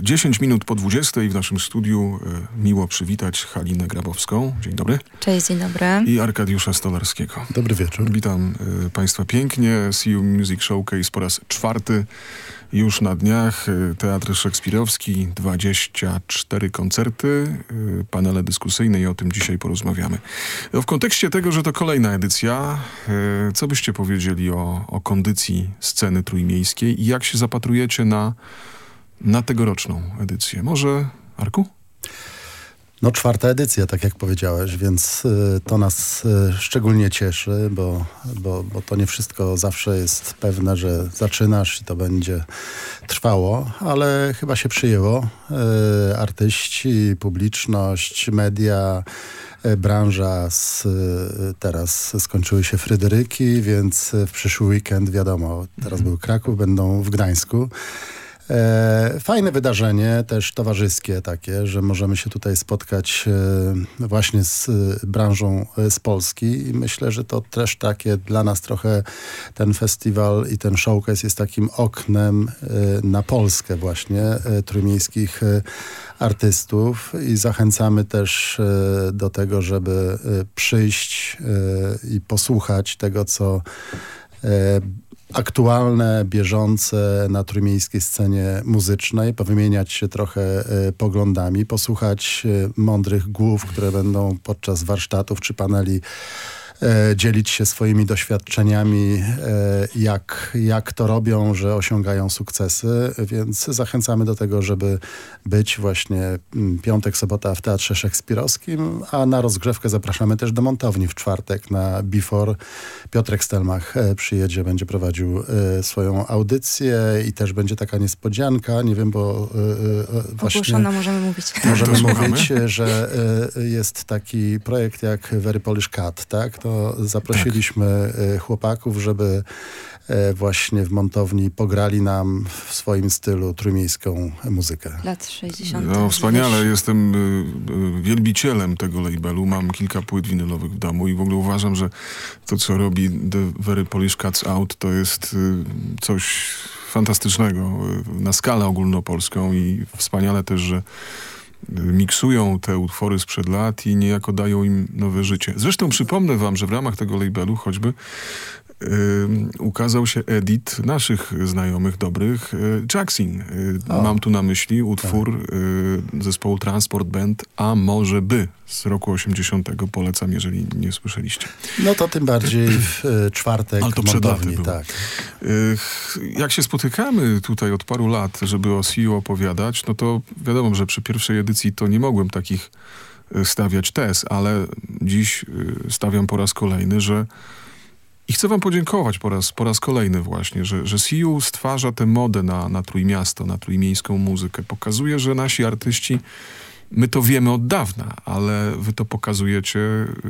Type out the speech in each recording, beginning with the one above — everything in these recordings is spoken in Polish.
10 minut po 20 w naszym studiu miło przywitać Halinę Grabowską. Dzień dobry. Cześć, dzień dobry. I Arkadiusza Stolarskiego. Dobry wieczór. Witam Państwa pięknie. See You Music Showcase po raz 4. Już na dniach. Teatr Szekspirowski, 24 koncerty, panele dyskusyjne i o tym dzisiaj porozmawiamy. W kontekście tego, że to kolejna edycja, co byście powiedzieli o kondycji sceny trójmiejskiej i jak się zapatrujecie na tegoroczną edycję? Może, Arku? No 4. edycja, tak jak powiedziałeś, więc to nas szczególnie cieszy, bo to nie wszystko zawsze jest pewne, że zaczynasz i to będzie trwało, ale chyba się przyjęło. Artyści, publiczność, media, branża, teraz skończyły się Fryderyki, więc w przyszły weekend, wiadomo, teraz był Kraków, będą w Gdańsku. Fajne wydarzenie, też towarzyskie takie, że możemy się tutaj spotkać właśnie z branżą z Polski i myślę, że to też takie dla nas trochę ten festiwal i ten showcase jest takim oknem na Polskę właśnie trójmiejskich artystów i zachęcamy też do tego, żeby przyjść i posłuchać tego, co aktualne, bieżące na trójmiejskiej scenie muzycznej, powymieniać się trochę poglądami, posłuchać mądrych głów, które będą podczas warsztatów czy paneli dzielić się swoimi doświadczeniami, jak to robią, że osiągają sukcesy, więc zachęcamy do tego, żeby być właśnie piątek, sobota w Teatrze Szekspirowskim, a na rozgrzewkę zapraszamy też do Montowni w czwartek na Before. Piotrek Stelmach przyjedzie, będzie prowadził swoją audycję i też będzie taka niespodzianka, nie wiem, bo właśnie... Ogłoszona możemy mówić. Możemy mówić, że jest taki projekt jak Very Polish Cat, tak? To zaprosiliśmy chłopaków, żeby właśnie w Montowni pograli nam w swoim stylu trójmiejską muzykę. Lat 60. No wspaniale, jestem wielbicielem tego labelu, mam kilka płyt winylowych w domu i w ogóle uważam, że to, co robi The Very Polish Cats Out, to jest coś fantastycznego na skalę ogólnopolską i wspaniale też, że miksują te utwory sprzed lat i niejako dają im nowe życie. Zresztą przypomnę wam, że w ramach tego labelu choćby ukazał się edit naszych znajomych, dobrych, Jackson. Mam tu na myśli utwór zespołu Transport Band A może by z roku 80. Polecam, jeżeli nie słyszeliście. No to tym bardziej w czwartek ale to Montowni, tak. Jak się spotykamy tutaj od paru lat, żeby o See You opowiadać, no to wiadomo, że przy pierwszej edycji to nie mogłem takich stawiać tez, ale dziś stawiam po raz kolejny, że i chcę wam podziękować po raz kolejny właśnie, że See You stwarza tę modę na Trójmiasto, na trójmiejską muzykę. Pokazuje, że nasi artyści, my to wiemy od dawna, ale wy to pokazujecie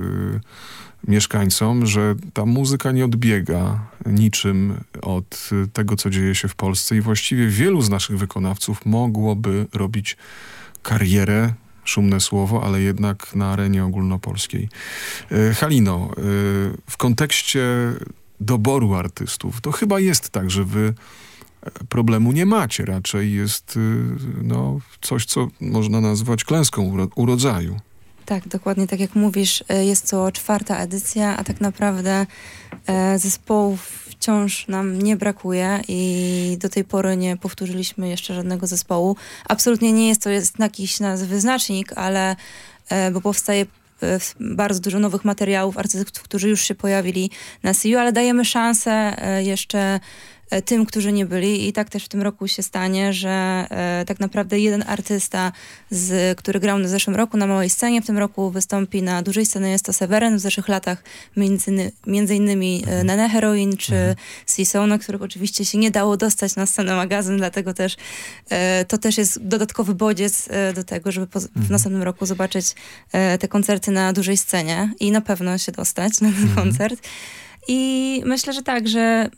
mieszkańcom, że ta muzyka nie odbiega niczym od tego, co dzieje się w Polsce i właściwie wielu z naszych wykonawców mogłoby robić karierę, szumne słowo, ale jednak na arenie ogólnopolskiej. Halino, w kontekście doboru artystów, to chyba jest tak, że wy problemu nie macie. Raczej jest coś, co można nazwać klęską urodzaju. Tak, dokładnie tak jak mówisz, jest to 4. edycja, a tak naprawdę zespołów wciąż nam nie brakuje i do tej pory nie powtórzyliśmy jeszcze żadnego zespołu. Absolutnie nie jest to jakiś wyznacznik, ale bo powstaje bardzo dużo nowych materiałów, artystów, którzy już się pojawili na See You, ale dajemy szansę jeszcze tym, którzy nie byli i tak też w tym roku się stanie, że tak naprawdę jeden artysta, który grał w zeszłym roku na małej scenie, w tym roku wystąpi na dużej scenie, jest to Seweryn. W zeszłych latach między innymi Nene Heroin czy Seesaw, na których oczywiście się nie dało dostać na scenę magazyn, dlatego też to też jest dodatkowy bodziec do tego, żeby w następnym roku zobaczyć te koncerty na dużej scenie i na pewno się dostać na ten koncert. I myślę, że tak, że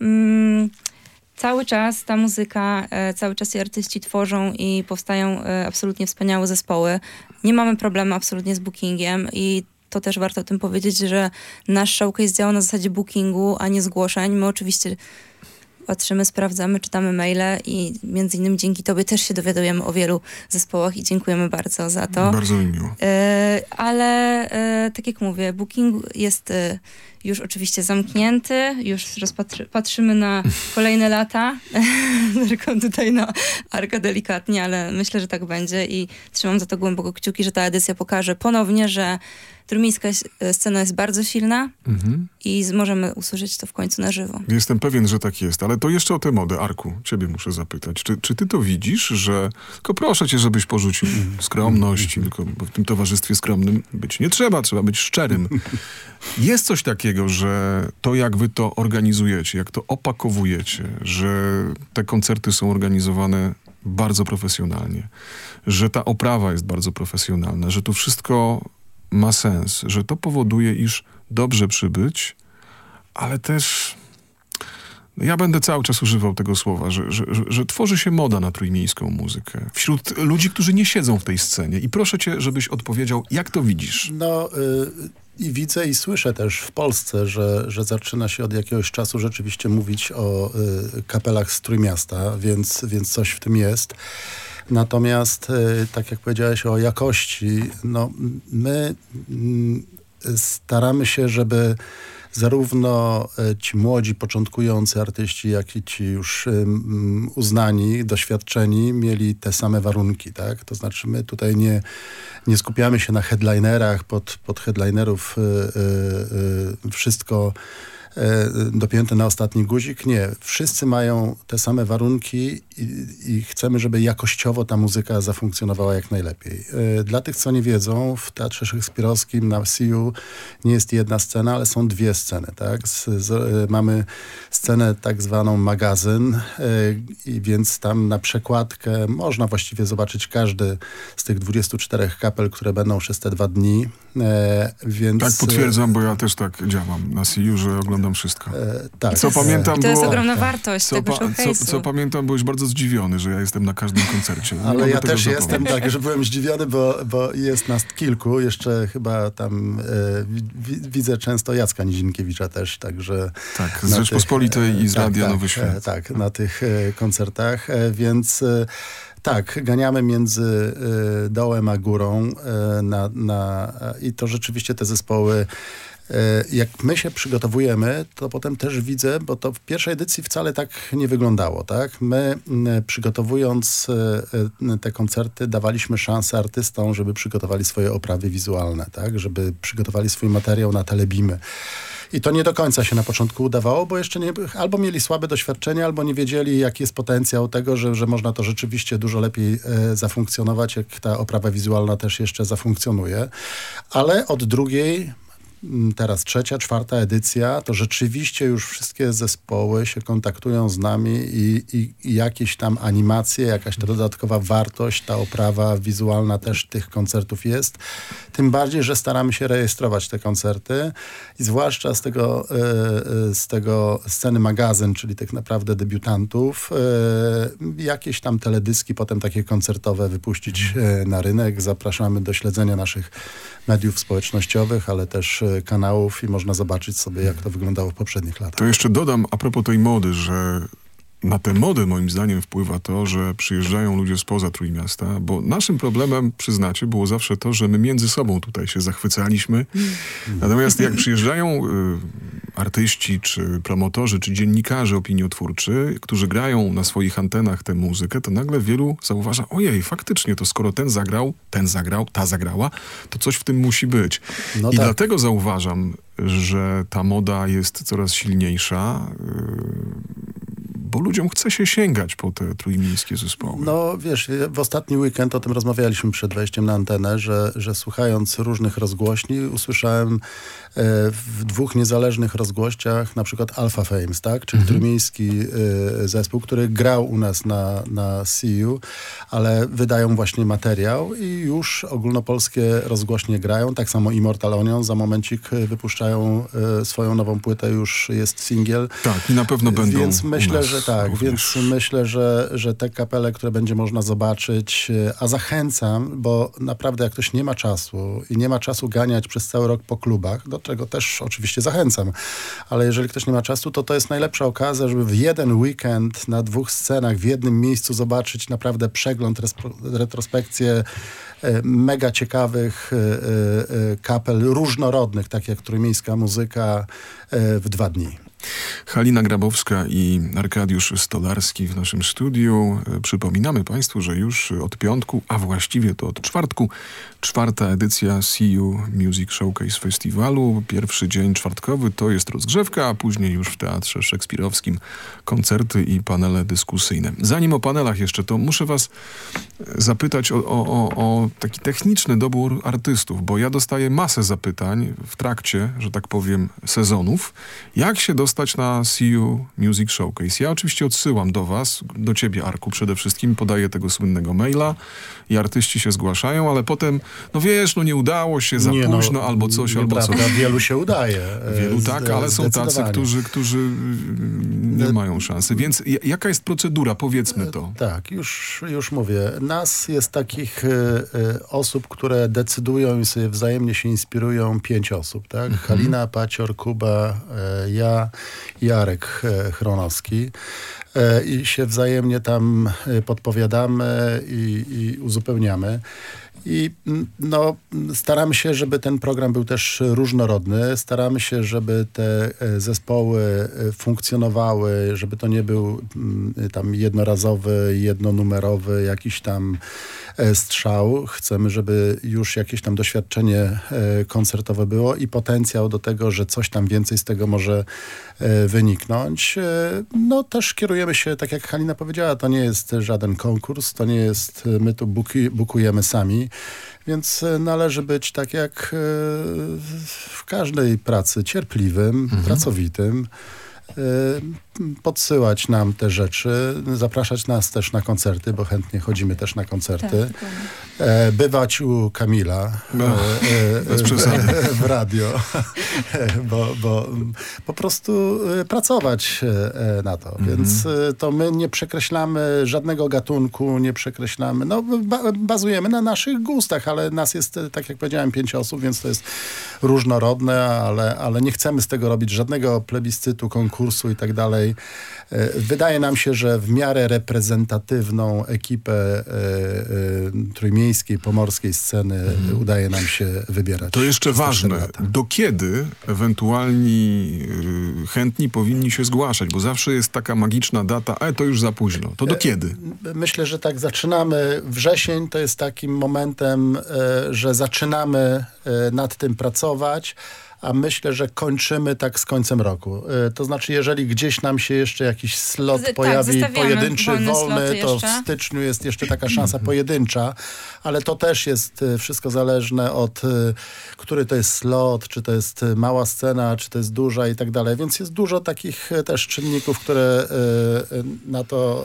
cały czas ta muzyka, cały czas ci artyści tworzą i powstają absolutnie wspaniałe zespoły. Nie mamy problemu absolutnie z bookingiem i to też warto o tym powiedzieć, że nasz showcase działa na zasadzie bookingu, a nie zgłoszeń. My oczywiście patrzymy, sprawdzamy, czytamy maile i między innymi dzięki tobie też się dowiadujemy o wielu zespołach i dziękujemy bardzo za to. Bardzo mi miło. Ale tak jak mówię, booking jest już oczywiście zamknięty, już patrzymy na kolejne lata. Zerkam tutaj na Arka delikatnie, ale myślę, że tak będzie i trzymam za to głęboko kciuki, że ta edycja pokaże ponownie, że trójmiejska scena jest bardzo silna i możemy usłyszeć to w końcu na żywo. Jestem pewien, że tak jest, ale to jeszcze o tę modę. Arku, ciebie muszę zapytać. Czy ty to widzisz, że... Tylko proszę cię, żebyś porzucił skromność, tylko bo w tym towarzystwie skromnym być nie trzeba być szczerym. Jest coś takiego, że to jak wy to organizujecie, jak to opakowujecie, że te koncerty są organizowane bardzo profesjonalnie, że ta oprawa jest bardzo profesjonalna, że to wszystko ma sens, że to powoduje, iż dobrze przybyć, ale też ja będę cały czas używał tego słowa, że tworzy się moda na trójmiejską muzykę wśród ludzi, którzy nie siedzą w tej scenie. I proszę cię, żebyś odpowiedział, jak to widzisz? No, i widzę i słyszę też w Polsce, że zaczyna się od jakiegoś czasu rzeczywiście mówić o kapelach z Trójmiasta, więc coś w tym jest. Natomiast, tak jak powiedziałeś o jakości, no my staramy się, żeby zarówno ci młodzi, początkujący artyści, jak i ci już uznani, doświadczeni mieli te same warunki, tak? To znaczy my tutaj nie skupiamy się na headlinerach, pod headlinerów wszystko dopięte na ostatni guzik. Nie. Wszyscy mają te same warunki i chcemy, żeby jakościowo ta muzyka zafunkcjonowała jak najlepiej. Dla tych, co nie wiedzą, w Teatrze Szekspirowskim na CU nie jest jedna scena, ale są dwie sceny. Tak? Mamy scenę tak zwaną magazyn, i więc tam na przekładkę można właściwie zobaczyć każdy z tych 24 kapel, które będą przez te 2 dni. Więc, tak, potwierdzam, bo ja też tak działam na CU, że oglądam wszystko. Tak. Co pamiętam, I to jest ogromna wartość tego showcase'u. Co pamiętam, byłeś bardzo zdziwiony, że ja jestem na każdym koncercie. Ale ja też jestem tak, że byłem zdziwiony, bo jest nas kilku. Jeszcze chyba tam widzę często Jacka Nizinkiewicza też, także... Tak, z Rzeczpospolitej i z Radia Nowy Świat. Tak, na tych koncertach, więc... Tak, ganiamy między dołem a górą i to rzeczywiście te zespoły, jak my się przygotowujemy, to potem też widzę, bo to w pierwszej edycji wcale tak nie wyglądało, tak? My przygotowując te koncerty dawaliśmy szansę artystom, żeby przygotowali swoje oprawy wizualne, tak? Żeby przygotowali swój materiał na telebimy. I to nie do końca się na początku udawało, bo jeszcze albo mieli słabe doświadczenie, albo nie wiedzieli, jaki jest potencjał tego, że można to rzeczywiście dużo lepiej zafunkcjonować, jak ta oprawa wizualna też jeszcze zafunkcjonuje. Ale od drugiej, teraz 3., 4. edycja, to rzeczywiście już wszystkie zespoły się kontaktują z nami i jakieś tam animacje, jakaś ta dodatkowa wartość, ta oprawa wizualna też tych koncertów jest. Tym bardziej, że staramy się rejestrować te koncerty i zwłaszcza z tego sceny magazyn, czyli tych naprawdę debiutantów, jakieś tam teledyski potem takie koncertowe wypuścić na rynek. Zapraszamy do śledzenia naszych mediów społecznościowych, ale też kanałów i można zobaczyć sobie, jak to wyglądało w poprzednich latach. To jeszcze dodam a propos tej mody, że na tę modę moim zdaniem wpływa to, że przyjeżdżają ludzie spoza Trójmiasta, bo naszym problemem, przyznacie, było zawsze to, że my między sobą tutaj się zachwycaliśmy. Natomiast jak przyjeżdżają artyści, czy promotorzy, czy dziennikarze opiniotwórczy, którzy grają na swoich antenach tę muzykę, to nagle wielu zauważa, ojej, faktycznie, to skoro ten zagrał, ta zagrała, to coś w tym musi być. No I tak. dlatego zauważam, że ta moda jest coraz silniejsza, bo ludziom chce się sięgać po te trójmiejskie zespoły. No wiesz, w ostatni weekend o tym rozmawialiśmy przed wejściem na antenę, że słuchając różnych rozgłośni usłyszałem w 2 niezależnych rozgłościach na przykład Alpha Fames, tak? Czyli trójmiejski zespół, który grał u nas na CU, ale wydają właśnie materiał i już ogólnopolskie rozgłośnie grają. Tak samo Immortal Onion za momencik wypuszczają swoją nową płytę, już jest singiel. Tak, i na pewno będą Więc myślę, że że tak, również. więc myślę, że te kapele, które będzie można zobaczyć, a zachęcam, bo naprawdę jak ktoś nie ma czasu i nie ma czasu ganiać przez cały rok po klubach, do czego też oczywiście zachęcam, ale jeżeli ktoś nie ma czasu, to jest najlepsza okazja, żeby w jeden weekend na 2 scenach w jednym miejscu zobaczyć naprawdę przegląd, retrospekcję mega ciekawych kapel, różnorodnych, tak jak trójmiejska muzyka w 2 dni. Halina Grabowska i Arkadiusz Stolarski w naszym studiu. Przypominamy Państwu, że już od piątku, a właściwie to od czwartku, 4. edycja See You Music Showcase Festiwalu. Pierwszy dzień czwartkowy to jest rozgrzewka, a później już w Teatrze Szekspirowskim koncerty i panele dyskusyjne. Zanim o panelach jeszcze, to muszę was zapytać o taki techniczny dobór artystów, bo ja dostaję masę zapytań w trakcie, że tak powiem, sezonów. Jak się dostać na See You Music Showcase? Ja oczywiście odsyłam do was, do ciebie, Arku, przede wszystkim, podaję tego słynnego maila i artyści się zgłaszają, ale potem, no wiesz, no nie udało się, za późno, albo coś, albo coś. Wielu się udaje. Wielu tak, ale są tacy, którzy nie mają szansy. Więc jaka jest procedura? Powiedzmy to. Tak, już mówię. Nas jest takich osób, które decydują i sobie wzajemnie się inspirują 5 osób, tak? Halina, Pacior, Kuba, ja, Jarek Chronowski. I się wzajemnie tam podpowiadamy i uzupełniamy. I no, staramy się, żeby ten program był też różnorodny. Staramy się, żeby te zespoły funkcjonowały, żeby to nie był tam jednorazowy, jednonumerowy jakiś tam strzał. Chcemy, żeby już jakieś tam doświadczenie koncertowe było i potencjał do tego, że coś tam więcej z tego może wyniknąć. No też kierujemy się, tak jak Halina powiedziała, to nie jest żaden konkurs, to nie jest, my tu bukujemy sami, więc należy być tak jak w każdej pracy, cierpliwym, pracowitym, podsyłać nam te rzeczy, zapraszać nas też na koncerty, bo chętnie chodzimy też na koncerty. Tak, bywać u Kamila bez przesady. W radio, bo po prostu pracować na to. Więc to my nie przekreślamy żadnego gatunku, nie przekreślamy, no bazujemy na naszych gustach, ale nas jest, tak jak powiedziałem, 5 osób, więc to jest różnorodne, ale nie chcemy z tego robić żadnego plebiscytu, konkursu i tak dalej. Wydaje nam się, że w miarę reprezentatywną ekipę trójmiejskiej, pomorskiej sceny udaje nam się wybierać. To jeszcze ważne. Do kiedy ewentualni chętni powinni się zgłaszać? Bo zawsze jest taka magiczna data, ale to już za późno. To do kiedy? Myślę, że tak zaczynamy. Wrzesień to jest takim momentem, że zaczynamy nad tym pracować, a myślę, że kończymy tak z końcem roku. To znaczy, jeżeli gdzieś nam się jeszcze jakiś slot pojawi, pojedynczy, wolny, to w styczniu jest jeszcze taka szansa pojedyncza, ale to też jest wszystko zależne od, który to jest slot, czy to jest mała scena, czy to jest duża i tak dalej. Więc jest dużo takich też czynników, które na to,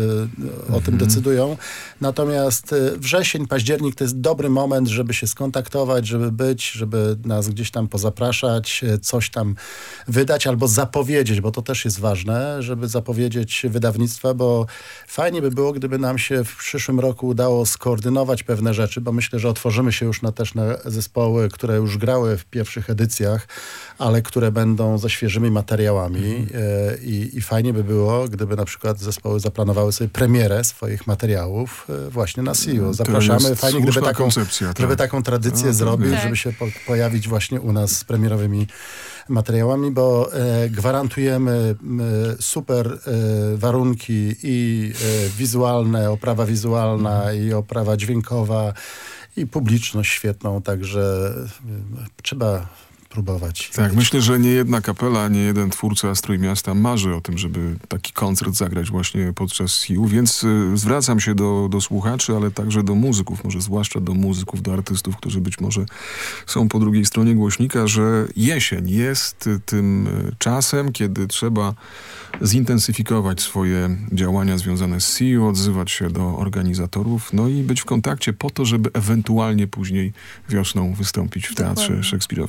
o tym decydują. Natomiast wrzesień, październik to jest dobry moment, żeby się skontaktować, żeby być, żeby nas gdzieś tam pozapraszać, coś tam wydać albo zapowiedzieć, bo to też jest ważne, żeby zapowiedzieć wydawnictwa, bo fajnie by było, gdyby nam się w przyszłym roku udało skoordynować pewne rzeczy, bo myślę, że otworzymy się już też na zespoły, które już grały w pierwszych edycjach, ale które będą ze świeżymi materiałami i fajnie by było, gdyby na przykład zespoły zaplanowały sobie premierę swoich materiałów właśnie na SIU. Zapraszamy. Fajnie, gdyby taką tradycję zrobić, żeby się pojawić właśnie u nas z premierowymi materiałami, bo gwarantujemy super warunki i wizualne, oprawa wizualna i oprawa dźwiękowa i publiczność świetną, także trzeba próbować. Tak, myślę, że nie jedna kapela, nie jeden twórca z Trójmiasta marzy o tym, żeby taki koncert zagrać właśnie podczas SIU, więc zwracam się do słuchaczy, ale także do muzyków, może zwłaszcza do muzyków, do artystów, którzy być może są po drugiej stronie głośnika, że jesień jest tym czasem, kiedy trzeba zintensyfikować swoje działania związane z SIU, odzywać się do organizatorów, no i być w kontakcie po to, żeby ewentualnie później wiosną wystąpić w Teatrze Szekspirowskim.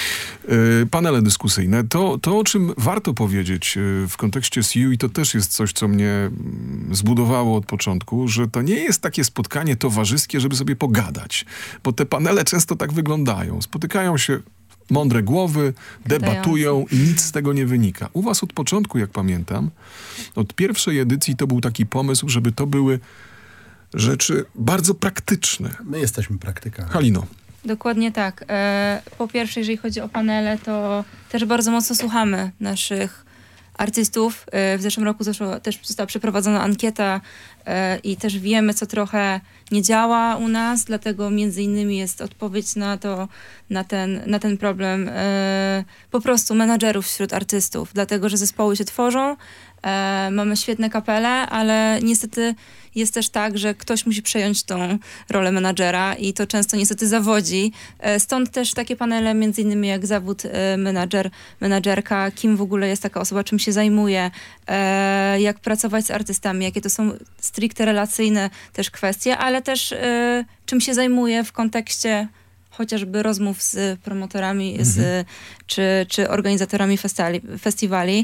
Panele dyskusyjne. To, o czym warto powiedzieć w kontekście CU, i to też jest coś, co mnie zbudowało od początku, że to nie jest takie spotkanie towarzyskie, żeby sobie pogadać. Bo te panele często tak wyglądają. Spotykają się mądre głowy, debatują i nic z tego nie wynika. U was od początku, jak pamiętam, od pierwszej edycji to był taki pomysł, żeby to były rzeczy bardzo praktyczne. My jesteśmy praktykami. Halino. Dokładnie tak. Po pierwsze, jeżeli chodzi o panele, to też bardzo mocno słuchamy naszych artystów. W zeszłym roku też została przeprowadzona ankieta i też wiemy, co trochę nie działa u nas, dlatego między innymi jest odpowiedź na ten problem po prostu menadżerów wśród artystów, dlatego, że zespoły się tworzą, mamy świetne kapele, ale niestety jest też tak, że ktoś musi przejąć tą rolę menadżera i to często niestety zawodzi. Stąd też takie panele, między innymi jak zawód menadżerka, kim w ogóle jest taka osoba, czym się zajmuje, jak pracować z artystami, jakie to są stricte relacyjne też kwestie, ale też czym się zajmuje w kontekście chociażby rozmów z promotorami czy organizatorami festiwali.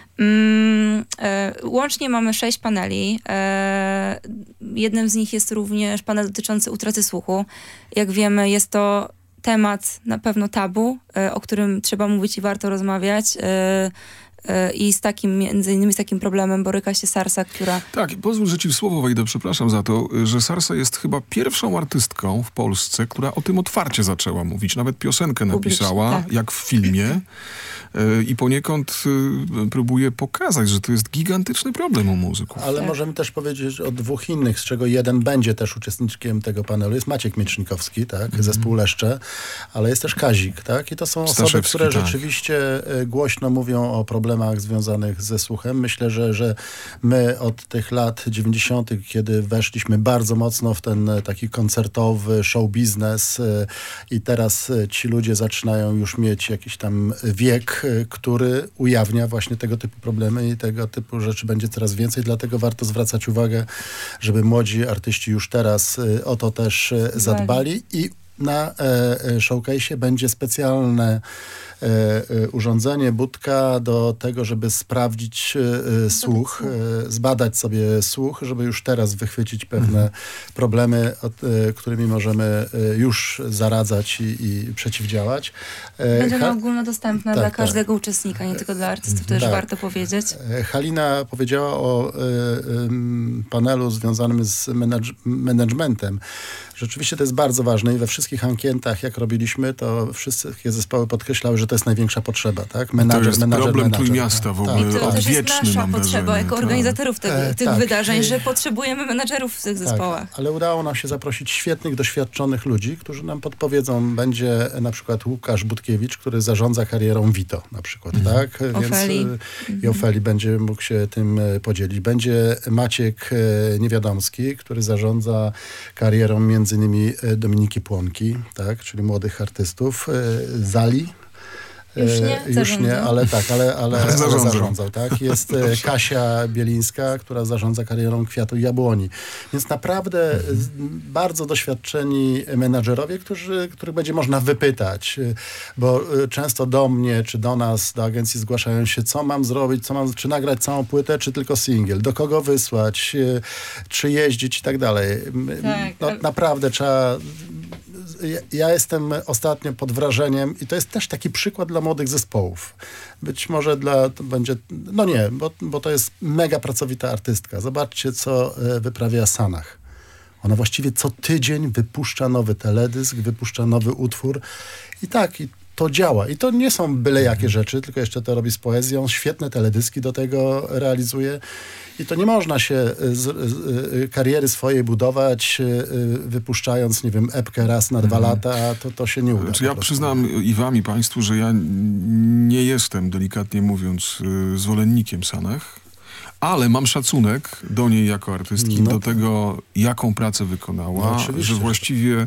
Łącznie mamy 6 paneli. Jednym z nich jest również panel dotyczący utraty słuchu. Jak wiemy, jest to temat na pewno tabu, o którym trzeba mówić i warto rozmawiać. I między innymi z takim problemem boryka się Sarsa, która... Tak, pozwól, że ci w słowo wejdę, przepraszam za to, że Sarsa jest chyba pierwszą artystką w Polsce, która o tym otwarcie zaczęła mówić. Nawet piosenkę napisała, tak, jak w filmie. I poniekąd próbuje pokazać, że to jest gigantyczny problem u muzyków. Ale możemy też powiedzieć o 2 innych, z czego jeden będzie też uczestnikiem tego panelu. Jest Maciek Miecznikowski, tak, zespół Leszcze, ale jest też Kazik, tak? I to są osoby, które rzeczywiście głośno mówią o problemach związanych ze słuchem. Myślę, że my od tych lat 90., kiedy weszliśmy bardzo mocno w ten taki koncertowy show biznes i teraz ci ludzie zaczynają już mieć jakiś tam wiek, który ujawnia właśnie tego typu problemy i tego typu rzeczy będzie coraz więcej, dlatego warto zwracać uwagę, żeby młodzi artyści już teraz o to też zadbali i na showcase'ie będzie specjalne urządzenie, budka do tego, żeby sprawdzić słuch, zbadać sobie słuch, żeby już teraz wychwycić pewne problemy, którymi możemy już zaradzać i przeciwdziałać. Będzie ona ogólnodostępna dla każdego uczestnika, nie tylko dla artystów, to też warto powiedzieć. Halina powiedziała o panelu związanym z managementem. Rzeczywiście to jest bardzo ważne i we wszystkich ankietach, jak robiliśmy, to wszystkie zespoły podkreślały, że to jest największa potrzeba, tak? To jest problem Trójmiasta w ogóle, tak. To też jest nasza mam potrzeba wrażenie, jako organizatorów tych wydarzeń, że potrzebujemy menadżerów w tych zespołach. Ale udało nam się zaprosić świetnych, doświadczonych ludzi, którzy nam podpowiedzą. Będzie na przykład Łukasz Budkiewicz, który zarządza karierą Vito na przykład, tak? Ofeli. Więc i Ofeli będzie mógł się tym podzielić. Będzie Maciek Niewiadomski, który zarządza karierą między innymi Dominiki Płonki, tak? Czyli młodych artystów. Zali. Już nie, ale zarządzał, tak? Jest Kasia Bielińska, która zarządza karierą Kwiatu i Jabłoni. Więc naprawdę bardzo doświadczeni menadżerowie, których będzie można wypytać, bo często do mnie, czy do nas, do agencji zgłaszają się, co mam zrobić, czy nagrać całą płytę, czy tylko singiel, do kogo wysłać, czy jeździć i tak dalej. No, naprawdę trzeba... Ja jestem ostatnio pod wrażeniem i to jest też taki przykład dla młodych zespołów. Być może to będzie... No nie, bo to jest mega pracowita artystka. Zobaczcie, co wyprawia Sanach. Ona właściwie co tydzień wypuszcza nowy teledysk, wypuszcza nowy utwór i to działa. I to nie są byle jakie rzeczy, tylko jeszcze to robi z poezją. Świetne teledyski do tego realizuje. I to nie można się kariery swojej budować, wypuszczając, nie wiem, epkę raz na 2 lata, to się nie uda. Ja przyznam i wam, i państwu, że ja nie jestem, delikatnie mówiąc, zwolennikiem Sanach, ale mam szacunek do niej jako artystki, do tego, jaką pracę wykonała, że właściwie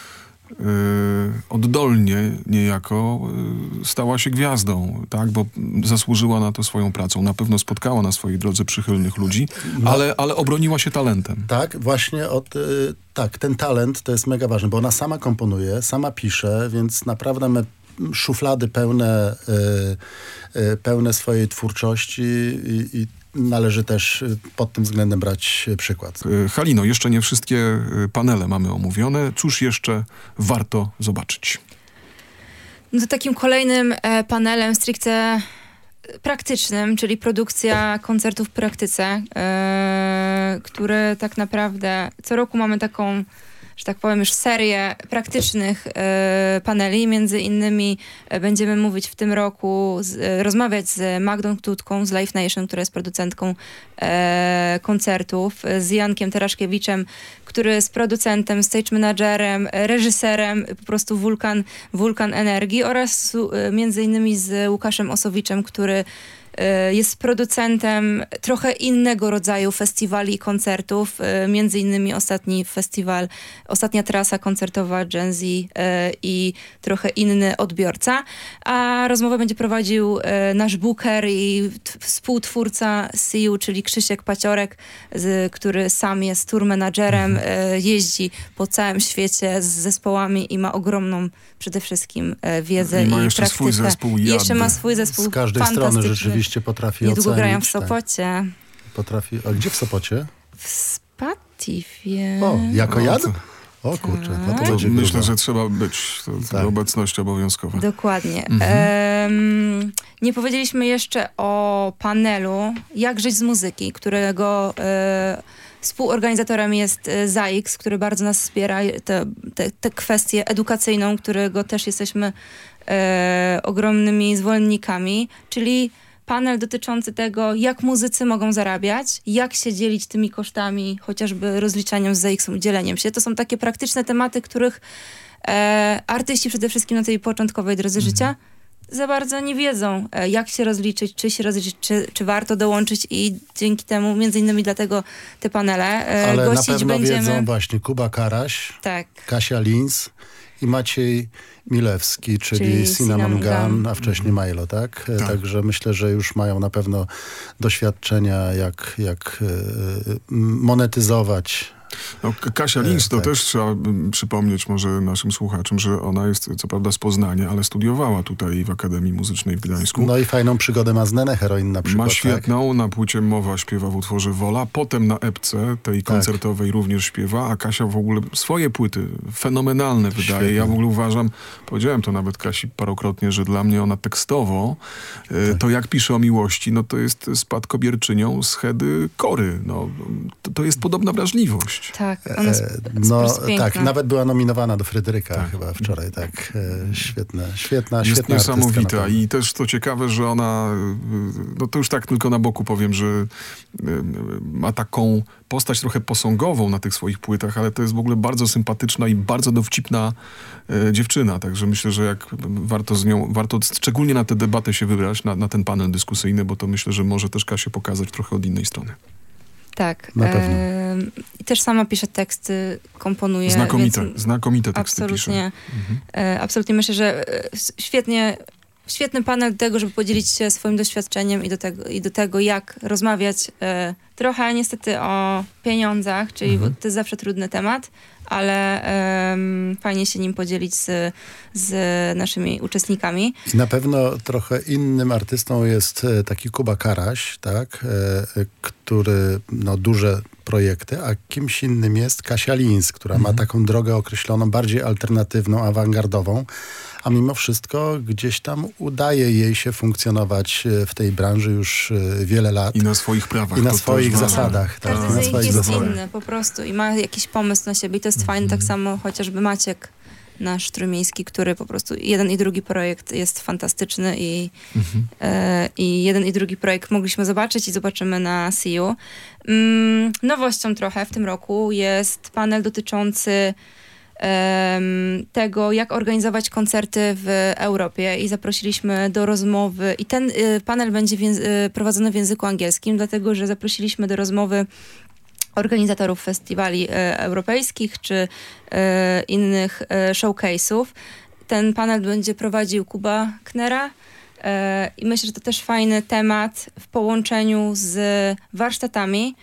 oddolnie niejako stała się gwiazdą, tak? Bo zasłużyła na to swoją pracą. Na pewno spotkała na swojej drodze przychylnych ludzi, ale obroniła się talentem. Tak, właśnie ten talent to jest mega ważny, bo ona sama komponuje, sama pisze, więc naprawdę my szuflady pełne swojej twórczości i należy też pod tym względem brać przykład. Halino, jeszcze nie wszystkie panele mamy omówione. Cóż jeszcze warto zobaczyć? No to takim kolejnym panelem stricte praktycznym, czyli produkcja koncertów w praktyce, które tak naprawdę co roku mamy taką, że tak powiem, już serię praktycznych paneli. Między innymi będziemy mówić w tym roku, rozmawiać z Magdą Tutką z Live Nation, która jest producentką koncertów, z Jankiem Teraszkiewiczem, który jest producentem, stage managerem, reżyserem, po prostu wulkan energii, oraz między innymi z Łukaszem Osowiczem, który jest producentem trochę innego rodzaju festiwali i koncertów. Między innymi ostatnia trasa koncertowa Gen Z i trochę inny odbiorca. A rozmowę będzie prowadził nasz booker i współtwórca CU, czyli Krzysiek Paciorek, który sam jest tour managerem, jeździ po całym świecie z zespołami i ma ogromną przede wszystkim wiedzę i ma jeszcze praktykę. swój zespół Jad. Jeszcze ma swój zespół z każdej strony rzeczywiście potrafi Niedługo ocenić. grają w Sopocie. Tak. A gdzie w Sopocie? W Spatifie. O, jako Jad? to- O kurczę, Tak. no to będzie Myślę, grubo. że trzeba być. To obecność obowiązkowa. Dokładnie. Nie powiedzieliśmy jeszcze o panelu Jak żyć z muzyki, którego współorganizatorem jest ZAIX, który bardzo nas wspiera, tę kwestię edukacyjną, którego też jesteśmy ogromnymi zwolennikami, czyli panel dotyczący tego, jak muzycy mogą zarabiać, jak się dzielić tymi kosztami, chociażby rozliczaniem z ZAIX-em, dzieleniem się. To są takie praktyczne tematy, których artyści przede wszystkim na tej początkowej drodze życia za bardzo nie wiedzą, jak się rozliczyć, czy warto dołączyć, i dzięki temu, między innymi dlatego te panele Ale na gościć pewno będziemy. wiedzą właśnie Kuba Karaś, Tak. Kasia Linz i Maciej Milewski, czyli Cinnamon Gun, a wcześniej Milo, tak? Tak. Także myślę, że już mają na pewno doświadczenia, jak monetyzować. No, Kasia Linz, to tak. też trzeba przypomnieć może naszym słuchaczom, że ona jest co prawda z Poznania, ale studiowała tutaj w Akademii Muzycznej w Gdańsku. No i fajną przygodę ma z Nene Heroin na przykład. Ma świetną, na płycie Mowa śpiewa w utworze Wola, potem na epce tej koncertowej również śpiewa, a Kasia w ogóle swoje płyty fenomenalne wydaje. Świetnie. Ja w ogóle uważam, powiedziałem to nawet Kasi parokrotnie, że dla mnie ona tekstowo, to jak pisze o miłości, no to jest spadkobierczynią z Hedy Kory. No, to jest podobna wrażliwość. Tak, ona jest No piękna. tak, nawet była nominowana do Fryderyka Tak. chyba wczoraj, tak. Świetna Jest artystka niesamowita naprawdę. i też to ciekawe, że ona, no to już tak tylko na boku powiem, że ma taką postać trochę posągową na tych swoich płytach, ale to jest w ogóle bardzo sympatyczna i bardzo dowcipna dziewczyna, także myślę, że jak warto szczególnie na tę debatę się wybrać, na ten panel dyskusyjny, bo to myślę, że może też Kasię pokazać trochę od innej strony. Tak. Na pewno. I też sama pisze teksty, komponuje. Znakomite teksty absolutnie, pisze. absolutnie myślę, że świetny panel do tego, żeby podzielić się swoim doświadczeniem i do tego, jak rozmawiać trochę niestety o pieniądzach, czyli to jest zawsze trudny temat, ale fajnie się nim podzielić z naszymi uczestnikami. I na pewno trochę innym artystą jest taki Kuba Karaś, tak, który duże projekty, a kimś innym jest Kasia Linz, która ma taką drogę określoną, bardziej alternatywną, awangardową, a mimo wszystko gdzieś tam udaje jej się funkcjonować w tej branży już wiele lat. I na swoich prawach. I na to swoich też ważne. zasadach. Tak, Każdy na z nich swoich jest zasadach. inny po prostu i ma jakiś pomysł na siebie i to jest fajne. Tak samo chociażby Maciek, nasz trójmiejski, który po prostu jeden i drugi projekt jest fantastyczny i jeden i drugi projekt mogliśmy zobaczyć i zobaczymy na CU. Nowością trochę w tym roku jest panel dotyczący tego, jak organizować koncerty w Europie i zaprosiliśmy do rozmowy i ten panel będzie prowadzony w języku angielskim, dlatego, że zaprosiliśmy do rozmowy organizatorów festiwali europejskich czy innych showcase'ów. Ten panel będzie prowadził Kuba Knera i myślę, że to też fajny temat w połączeniu z warsztatami,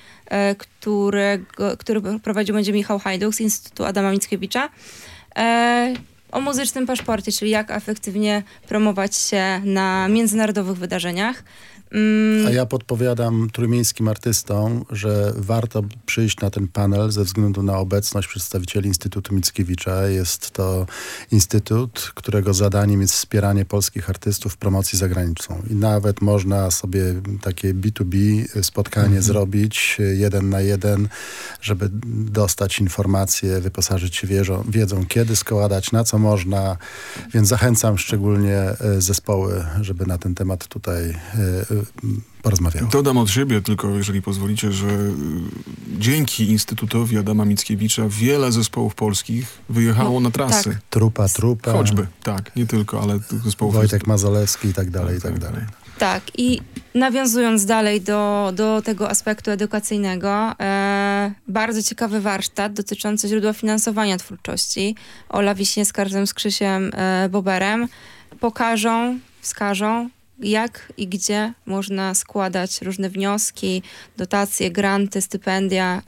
który prowadził będzie Michał Hajduk z Instytutu Adama Mickiewicza. o muzycznym paszporcie, czyli jak efektywnie promować się na międzynarodowych wydarzeniach. A ja podpowiadam trójmiejskim artystom, że warto przyjść na ten panel ze względu na obecność przedstawicieli Instytutu Mickiewicza. Jest to instytut, którego zadaniem jest wspieranie polskich artystów w promocji zagraniczną. I nawet można sobie takie B2B spotkanie zrobić, 1 na 1, żeby dostać informacje, wyposażyć się wiedzą, kiedy składać, na co można. Więc zachęcam szczególnie zespoły, żeby na ten temat tutaj porozmawiało. Dodam od siebie tylko, jeżeli pozwolicie, że dzięki Instytutowi Adama Mickiewicza wiele zespołów polskich wyjechało na trasy. Tak. Trupa. Choćby, tak. Nie tylko, ale tych zespołów... Wojtek Mazolewski i tak dalej, i tak dalej. Tak, i nawiązując dalej do tego aspektu edukacyjnego, bardzo ciekawy warsztat dotyczący źródła finansowania twórczości. Ola Wiśniewska razem z Krzysiem Boberem wskażą, jak i gdzie można składać różne wnioski, dotacje, granty, stypendia,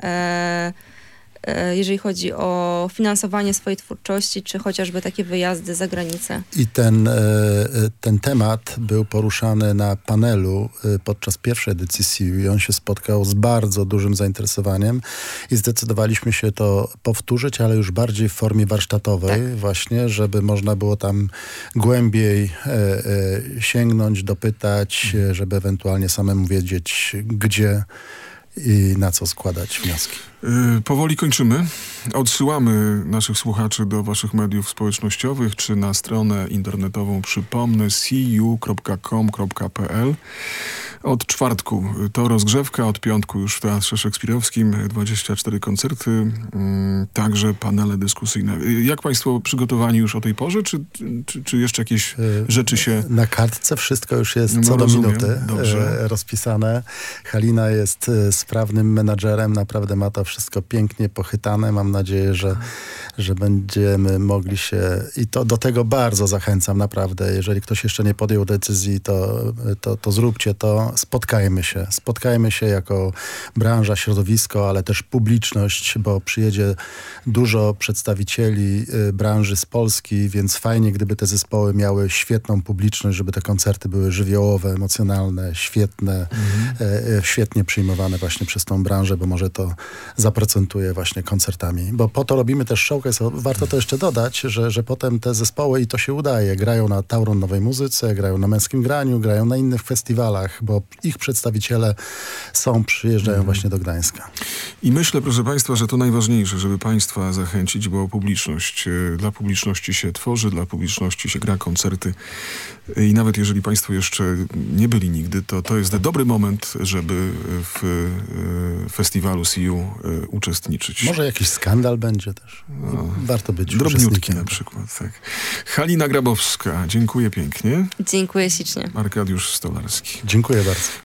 jeżeli chodzi o finansowanie swojej twórczości, czy chociażby takie wyjazdy za granicę. I ten temat był poruszany na panelu podczas pierwszej edycji CIU i on się spotkał z bardzo dużym zainteresowaniem i zdecydowaliśmy się to powtórzyć, ale już bardziej w formie warsztatowej właśnie, żeby można było tam głębiej sięgnąć, dopytać, żeby ewentualnie samemu wiedzieć, gdzie i na co składać wnioski. Powoli kończymy. Odsyłamy naszych słuchaczy do waszych mediów społecznościowych czy na stronę internetową, przypomnę, cu.com.pl. Od czwartku to rozgrzewka, od piątku już w Teatrze Szekspirowskim 24 koncerty, także panele dyskusyjne. Jak państwo przygotowani już o tej porze, czy jeszcze jakieś rzeczy się... Na kartce wszystko już jest co do minuty rozpisane. Halina jest sprawnym menadżerem, naprawdę ma to wszystko pięknie pochytane. Mam nadzieję, że będziemy mogli się... I to do tego bardzo zachęcam, naprawdę. Jeżeli ktoś jeszcze nie podjął decyzji, to zróbcie to. Spotkajmy się jako branża, środowisko, ale też publiczność, bo przyjedzie dużo przedstawicieli branży z Polski, więc fajnie, gdyby te zespoły miały świetną publiczność, żeby te koncerty były żywiołowe, emocjonalne, świetne, świetnie przyjmowane właśnie przez tą branżę, bo może to zaprocentuje właśnie koncertami. Bo po to robimy też showcase. Warto to jeszcze dodać, że potem te zespoły, i to się udaje, grają na Tauron Nowej Muzyce, grają na Męskim Graniu, grają na innych festiwalach, bo ich przedstawiciele przyjeżdżają właśnie do Gdańska. I myślę, proszę państwa, że to najważniejsze, żeby państwa zachęcić, bo dla publiczności się tworzy, dla publiczności się gra koncerty i nawet jeżeli państwo jeszcze nie byli nigdy, to jest dobry moment, żeby w festiwalu CIU uczestniczyć. Może jakiś skandal będzie też. Warto być drobniutki na przykład, tak. Halina Grabowska, dziękuję pięknie. Dziękuję ślicznie. Arkadiusz Stolarski. Dziękuję bardzo.